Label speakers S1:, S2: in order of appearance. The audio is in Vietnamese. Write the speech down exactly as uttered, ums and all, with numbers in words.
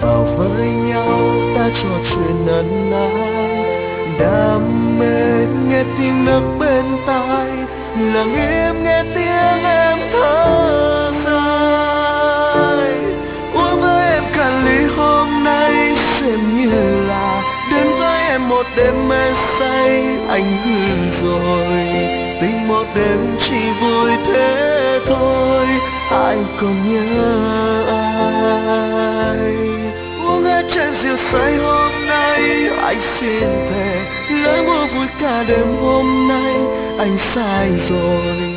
S1: vào với nhau ta trò chuyện ân ái, đam mê nghe tiếng nước bên tai, lặng im nghe tiếng em thở dài. Uống với em cạn ly hôm nay xem như là đến với em một đêm mê say, anh hư rồi tình một đêm chỉ vui thế thôi, ai còn nhớ ai. Uống hết chén rượu say hôm nay anh xin thề, lỡ mua vui cả đêm hôm nay anh sai rồi,